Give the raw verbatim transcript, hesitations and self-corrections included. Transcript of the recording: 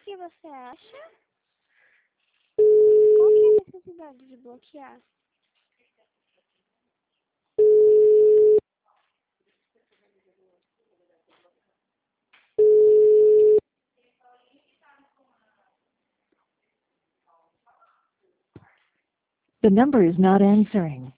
que você acha? Qual que é a necessidade de bloquear? The number is not answering.